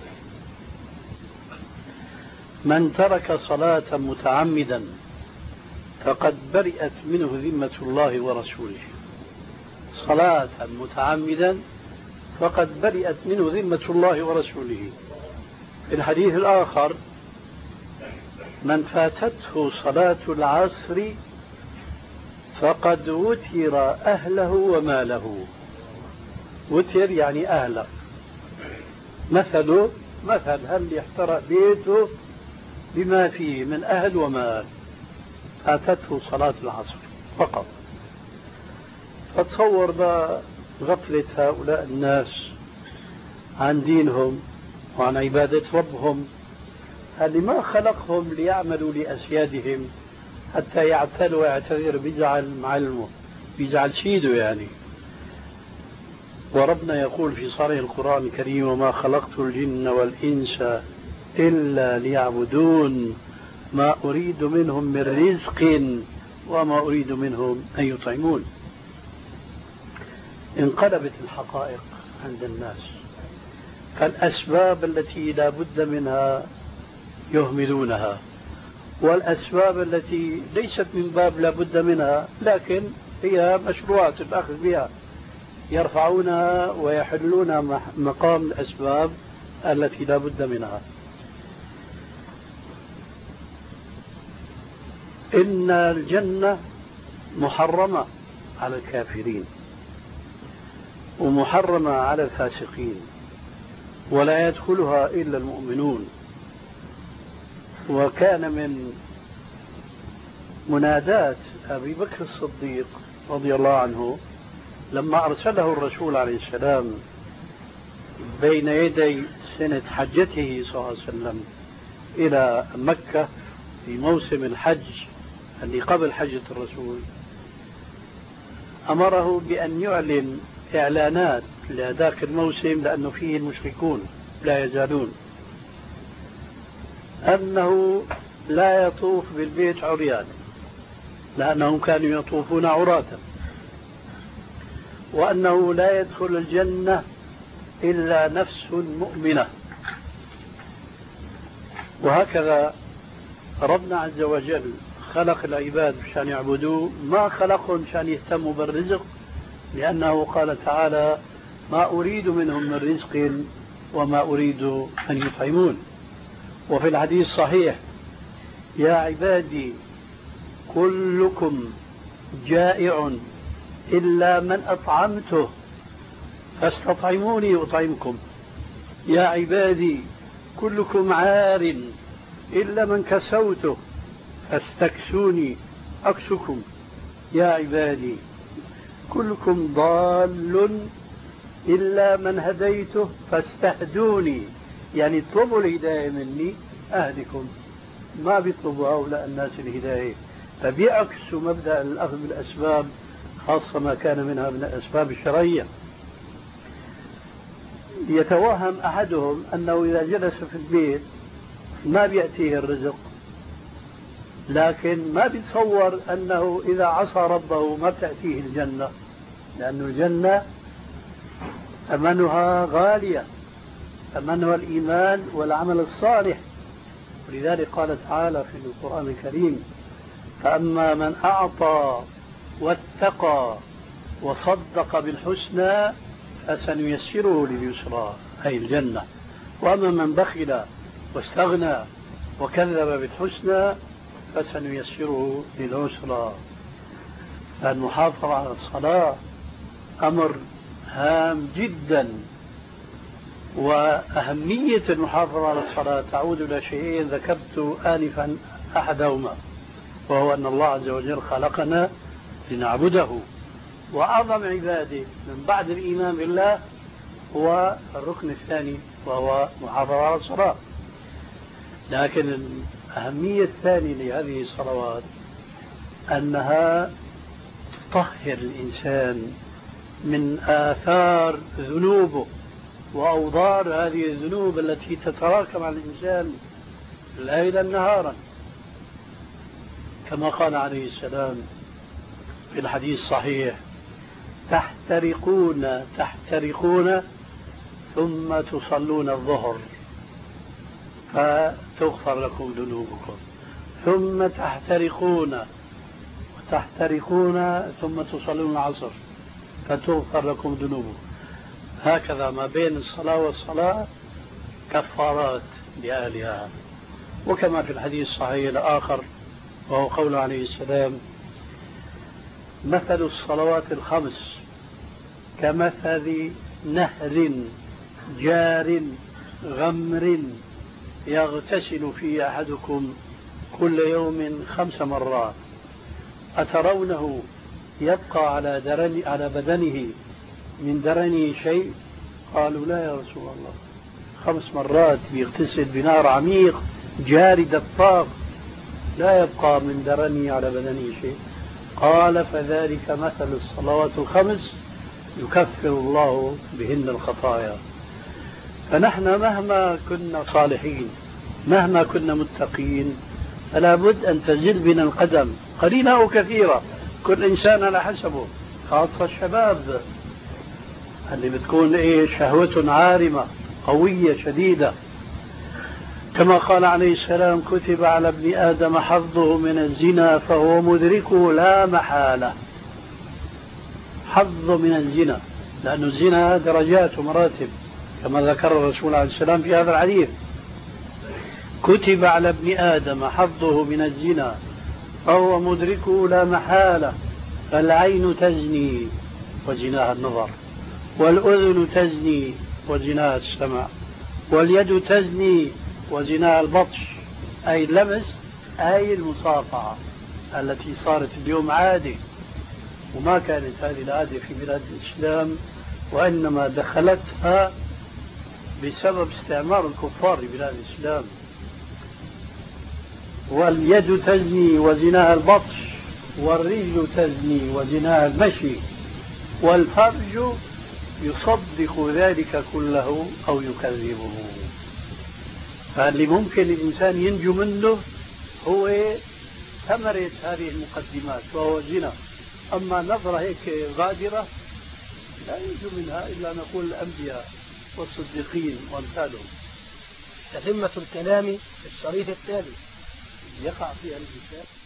من ترك صلاة متعمدا فقد برئت منه ذمة الله ورسوله. صلاة متعمدا فقد برئت منه ذمة الله ورسوله. في الحديث الآخر: من فاتته صلاة العصر فقد وتر أهله وماله. وتر يعني أهله، مثله مثل هل يحترق بيته بما فيه من أهل ومال، فاتته صلاة العصر فقط. فتصور غفلة هؤلاء الناس عن دينهم وعن عبادة ربهم، اللي ما خلقهم ليعملوا لأسيادهم حتى يعتلوا ويعتذر بيزعل معلمه بيزعل سيده يعني. وربنا يقول في صريح القرآن الكريم: وما خلقت الجن والإنس إلا ليعبدون ما أريد منهم من رزق وما أريد منهم أن يطعمون. انقلبت الحقائق عند الناس، فالأسباب التي لا بد منها يهملونها، والأسباب التي ليست من باب لا بد منها لكن هي مشروعات الأخذ بها يرفعونها ويحلون مقام الأسباب التي لا بد منها. إن الجنة محرمة على الكافرين ومحرمة على الفاسقين، ولا يدخلها إلا المؤمنون. وكان من منادات أبي بكر الصديق رضي الله عنه لما أرسله الرسول عليه السلام بين يدي سنة حجته صلى الله عليه وسلم إلى مكة في موسم الحج اللي قبل حجة الرسول، أمره بأن يعلن إعلانات لذاك الموسم لأنه فيه المشركون لا يزالون أنه لا يطوف بالبيت عريان لأنهم كانوا يطوفون عراة، وأنه لا يدخل الجنة إلا نفس مؤمنة. وهكذا ربنا عز وجل خلق العباد مشان يعبدوه، ما خلقهم مشان يهتموا بالرزق، لأنه قال تعالى ما أريد منهم من رزق وما أريد أن يطعمون. وفي الحديث صحيح يا عبادي كلكم جائع إلا من أطعمته فاستطعموني أطعمكم، يا عبادي كلكم عار إلا من كسوته فاستكسوني أكسكم، يا عبادي كلكم ضال إلا من هديته فاستهدوني، يعني اطلبوا الهداية مني أهدكم. ما بيطلبوا هؤلاء الناس الهداية، فبيعكسوا مبدأ الأخذ بالأسباب خاصة ما كان منها من الأسباب الشرعية. يتوهم أحدهم أنه إذا جلس في البيت ما بيأتيه الرزق، لكن ما بيتصور أنه إذا عصى ربه ما بتأتيه الجنة، لأن الجنة ثمنها غالية، ثمنها الإيمان والعمل الصالح. ولذلك قال تعالى في القرآن الكريم فأما من أعطى واتقى وصدق بالحسنى فسنيسره لليسرى أي الجنة، وأما من بخل واستغنى وكذب بالحسنى فسنيسره للعسرى. فالمحافظة على الصلاة أمر هام جدا، وأهمية المحافظة على الصلاة تعود إلى شيئين ذكرت آنفا أحدهما، وهو أن الله عز وجل خلقنا لنعبده، وأعظم عباده من بعد الإيمان بالله هو الركن الثاني وهو محافظة على الصلاة. لكن الأهمية الثانية لهذه الصلوات أنها تطهر الإنسان من آثار ذنوبه وأوضار هذه الذنوب التي تتراكم على الإنسان ليلا نهارا، كما قال عليه السلام في الحديث الصحيح تحترقون تحترقون ثم تصلون الظهر فتغفر لكم ذنوبكم، ثم تحترقون وتحترقون ثم تصلون العصر فتغفر لكم ذنوبكم. هكذا ما بين الصلاة والصلاة كفارات لأهلها. وكما في الحديث الصحيح الآخر وهو قوله عليه السلام مثل الصلوات الخمس كمثل نهر جار غمر يغتسل فيه أحدكم كل يوم خمس مرات أترونه يبقى على درن على بدنه من درنه شيء؟ قالوا لا يا رسول الله، خمس مرات يغتسل بنار عميق جاري دفاق لا يبقى من درنه على بدنه شيء. قال فذلك مثل الصلوات الخمس يكفر الله بهن الخطايا. فنحن مهما كنا صالحين مهما كنا متقين فلا بد أن تزل بنا القدم قليلة أو كثيرة، كل إنسان على حسبه، خاصة الشباب اللي بتكون إيه شهوة عارمة قوية شديدة. كما قال عليه السلام كتب على ابن آدم حظه من الزنا فهو مدركه لا محالة. حظ من الزنا، لأن الزنا درجات ومراتب كما ذكر الرسول عليه السلام في هذا الحديث. كتب على ابن آدم حظه من الزنا فهو مدركه لا محالة. فالعين تزني وزناها النظر، والأذن تزني وزناها السمع، واليد تزني وزناها البطش أي اللمس أي المصافحة التي صارت اليوم عادة، وما كانت هذه العادة في بلاد الإسلام، وإنما دخلتها بسبب استعمار الكفار لبلاد الإسلام. واليد تزني وزناها البطش، والرجل تزني وزناها المشي والفرج يصدق ذلك كله أو يكذبه. فاللي ممكن الإنسان ينجو منه هو ثمرة هذه المقدمات وهو الزنا. أما نظرة هيك غادرة لا ينجو منها إلا نقول الأنبياء والصديقين وأمثالهم. تتمة الكلام في الشريط التالي. يقع فيها الإنسان